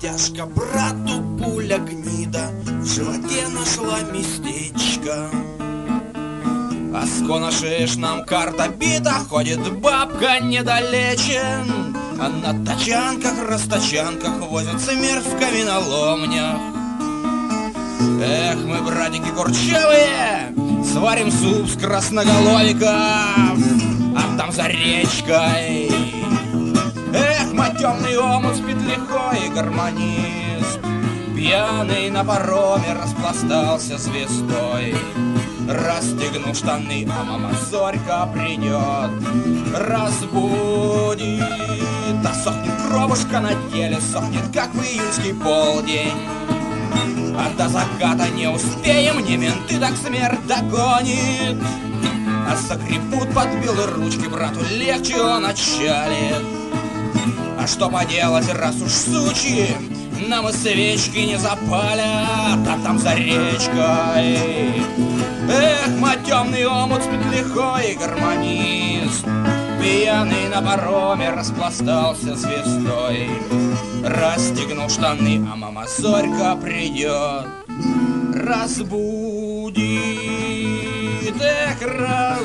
тяжко брату пуля гнида в животе нашла местечко. А с коношиш нам карта бита, ходит бабка недалече. А на тачанках, растачанках возят смерть в каменоломнях. Эх, мы, братики курчавые, сварим суп с красноголовиков, а там за речкой. Эх, темный омут спит лихой гармонист, пьяный на пароме распластался звездой. Расстегнул штаны, а мама Зорька придет, разбудит. А сохнет кровушка на теле, сохнет, как в июньский полдень. А до заката не успеем, не менты, так смерть догонит. А загребут под белые ручки, брату легче он отчалит. А что поделать, раз уж сучи нам и свечки не запалят, а там за речкой. Эх, темный омут спит лихой гармонист, пьяный на пароме распластался звездой. Расстегнул штаны, а мама Зорька придет, разбудит. Эх,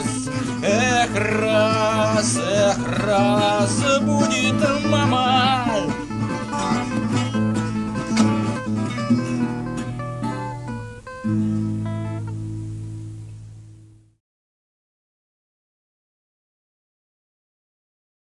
раз, разбудит мама